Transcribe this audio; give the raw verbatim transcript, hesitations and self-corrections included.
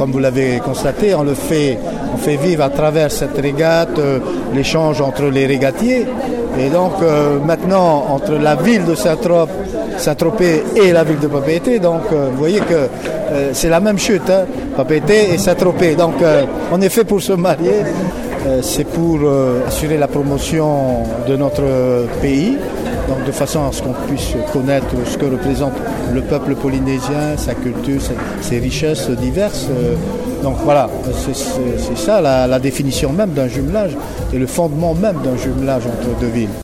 comme vous l'avez constaté, on le fait, on fait vivre à travers cette régate, euh, l'échange entre les régatiers. Et donc euh, maintenant, entre la ville de Saint-Tropez, Saint-Tropez et la ville de Papeete, donc euh, vous voyez que euh, c'est la même chute, hein, Papeete et Saint-Tropez. Donc euh, on est fait pour se marier, euh, c'est pour euh, assurer la promotion de notre pays, donc de façon à ce qu'on puisse connaître ce que représente le peuple polynésien, sa culture, ses, ses richesses diverses. Euh, donc voilà, c'est, c'est, c'est ça la, la définition même d'un jumelage et le fondement même d'un jumelage entre deux villes.